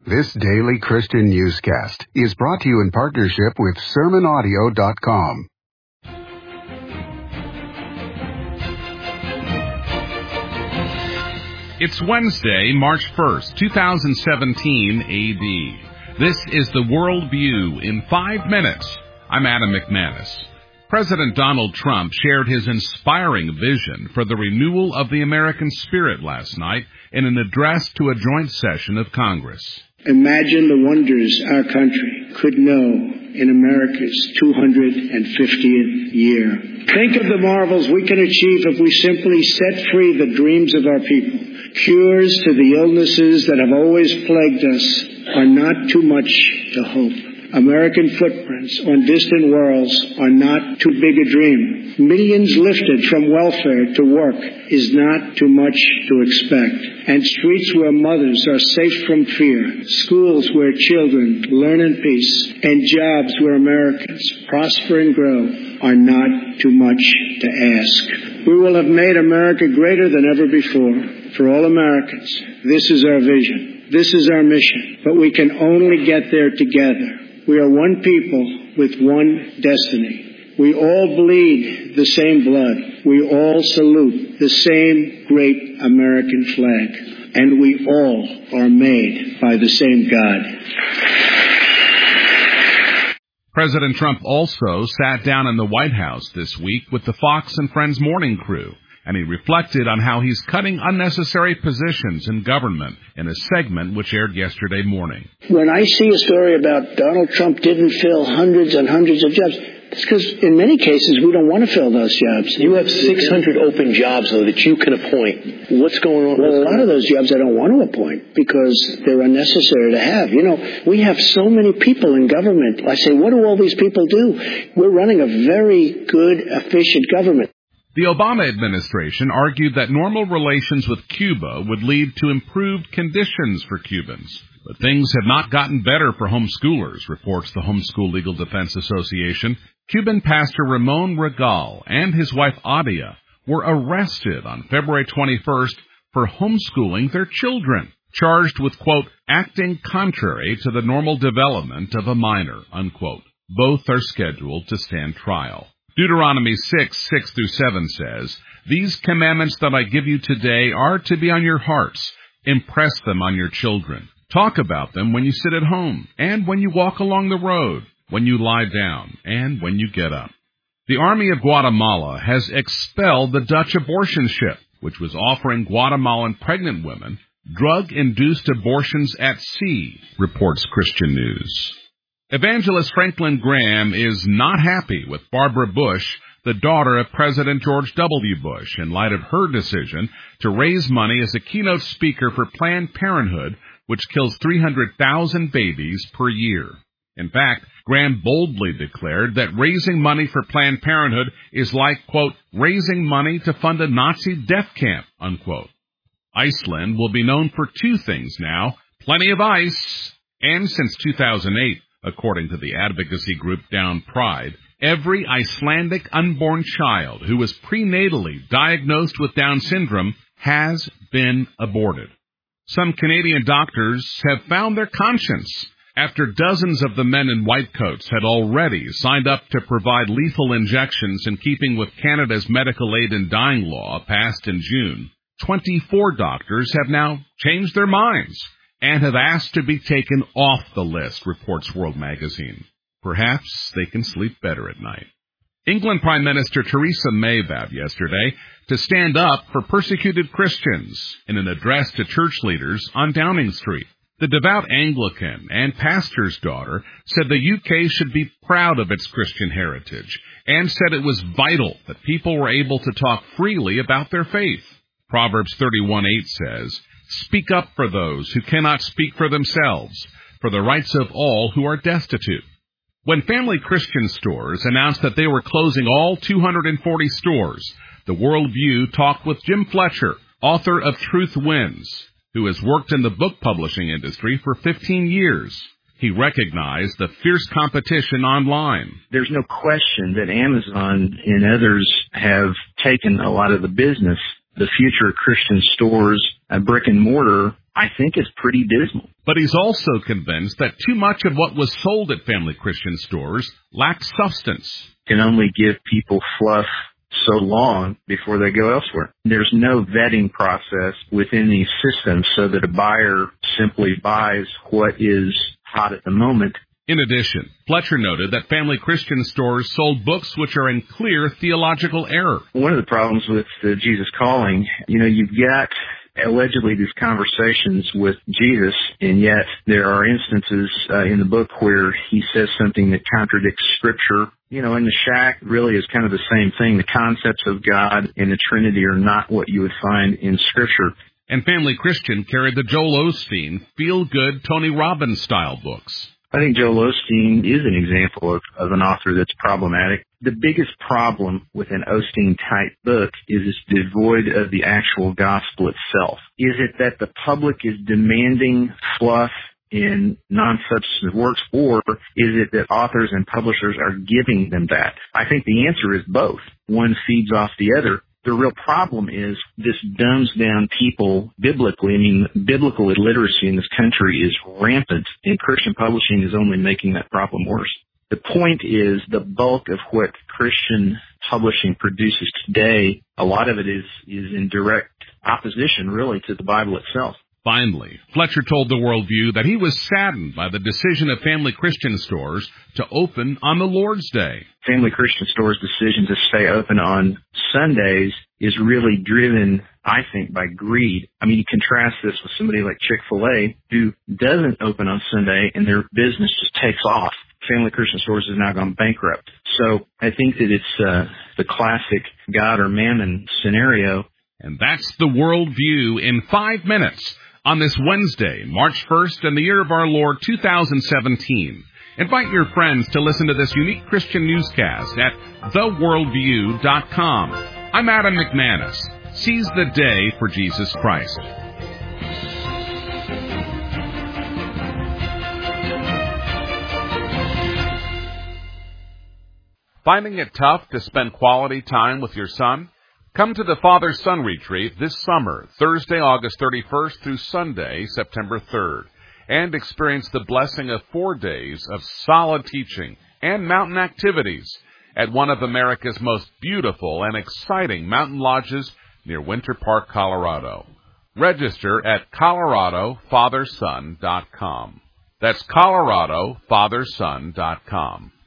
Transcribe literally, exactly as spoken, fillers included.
This daily Christian newscast is brought to you in partnership with sermon audio dot com. It's Wednesday, March first, twenty seventeen A D. This is the World View in five minutes. I'm Adam McManus. President Donald Trump shared his inspiring vision for the renewal of the American spirit last night in an address to a joint session of Congress. Imagine the wonders our country could know in America's two hundred fiftieth year. Think of the marvels we can achieve if we simply set free the dreams of our people. Cures to the illnesses that have always plagued us are not too much to hope. American footprints on distant worlds are not too big a dream. Millions lifted from welfare to work is not too much to expect. And streets where mothers are safe from fear, schools where children learn in peace, and jobs where Americans prosper and grow are not too much to ask. We will have made America greater than ever before. For all Americans, this is our vision. This is our mission. But we can only get there together. We are one people with one destiny. We all bleed the same blood. We all salute the same great American flag. And we all are made by the same God. President Trump also sat down in the White House this week with the Fox and Friends morning crew, and he reflected on how he's cutting unnecessary positions in government in a segment which aired yesterday morning. When I see a story about Donald Trump didn't fill hundreds and hundreds of jobs, it's because in many cases we don't want to fill those jobs. You have six hundred open jobs, though, that you can appoint. What's going on? Well, a lot of those jobs I don't want to appoint because they're unnecessary to have. You know, we have so many people in government. I say, what do all these people do? We're running a very good, efficient government. The Obama administration argued that normal relations with Cuba would lead to improved conditions for Cubans. But things have not gotten better for homeschoolers, reports the Homeschool Legal Defense Association. Cuban pastor Ramon Regal and his wife Adia were arrested on February twenty-first for homeschooling their children, charged with, quote, acting contrary to the normal development of a minor, unquote. Both are scheduled to stand trial. Deuteronomy six, six through seven says, "These commandments that I give you today are to be on your hearts. Impress them on your children. Talk about them when you sit at home, and when you walk along the road, when you lie down, and when you get up." The Army of Guatemala has expelled the Dutch abortion ship, which was offering Guatemalan pregnant women drug-induced abortions at sea, reports Christian News. Evangelist Franklin Graham is not happy with Barbara Bush, the daughter of President George W. Bush, in light of her decision to raise money as a keynote speaker for Planned Parenthood, which kills three hundred thousand babies per year. In fact, Graham boldly declared that raising money for Planned Parenthood is like, quote, raising money to fund a Nazi death camp, unquote. Iceland will be known for two things now, plenty of ice, and since two thousand eight, according to the advocacy group Down Pride, every Icelandic unborn child who was prenatally diagnosed with Down syndrome has been aborted. Some Canadian doctors have found their conscience after dozens of the men in white coats had already signed up to provide lethal injections in keeping with Canada's medical aid in dying law passed in June. twenty-four doctors have now changed their minds and have asked to be taken off the list, reports World Magazine. Perhaps they can sleep better at night. England Prime Minister Theresa May vowed yesterday to stand up for persecuted Christians in an address to church leaders on Downing Street. The devout Anglican and pastor's daughter said the U K should be proud of its Christian heritage and said it was vital that people were able to talk freely about their faith. Proverbs thirty-one eight says, "Speak up for those who cannot speak for themselves, for the rights of all who are destitute." When Family Christian Stores announced that they were closing all two hundred forty stores, the World View talked with Jim Fletcher, author of Truth Wins, who has worked in the book publishing industry for fifteen years. He recognized the fierce competition online. There's no question that Amazon and others have taken a lot of the business. The future Christian stores, uh, brick and mortar, I think is pretty dismal. But he's also convinced that too much of what was sold at Family Christian stores lacked substance. Can only give people fluff so long before they go elsewhere. There's no vetting process within these systems so that a buyer simply buys what is hot at the moment. In addition, Fletcher noted that Family Christian stores sold books which are in clear theological error. One of the problems with uh, Jesus Calling, you know, you've got allegedly these conversations with Jesus, and yet there are instances uh, in the book where he says something that contradicts Scripture. You know, in the shack really is kind of the same thing. The concepts of God and the Trinity are not what you would find in Scripture. And Family Christian carried the Joel Osteen, feel-good Tony Robbins-style books. I think Joel Osteen is an example of, of an author that's problematic. The biggest problem with an Osteen-type book is it's devoid of the actual gospel itself. Is it that the public is demanding fluff in non-substantive works, or is it that authors and publishers are giving them that? I think the answer is both. One feeds off the other. The real problem is this dumbs down people biblically. I mean, biblical illiteracy in this country is rampant, and Christian publishing is only making that problem worse. The point is the bulk of what Christian publishing produces today, a lot of it is, is in direct opposition, really, to the Bible itself. Finally, Fletcher told The Worldview that he was saddened by the decision of Family Christian stores to open on the Lord's Day. Family Christian stores' decision to stay open on Sundays is really driven, I think, by greed. I mean, you contrast this with somebody like Chick-fil-A who doesn't open on Sunday and their business just takes off. Family Christian stores has now gone bankrupt. So I think that it's uh, the classic God or mammon scenario. And that's The Worldview in five minutes. On this Wednesday, March first, in the year of our Lord, two thousand seventeen. Invite your friends to listen to this unique Christian newscast at the worldview dot com. I'm Adam McManus. Seize the day for Jesus Christ. Finding it tough to spend quality time with your son? Come to the Father-Son Retreat this summer, Thursday, August thirty-first through Sunday, September third, and experience the blessing of four days of solid teaching and mountain activities at one of America's most beautiful and exciting mountain lodges near Winter Park, Colorado. Register at colorado father son dot com. That's colorado father son dot com.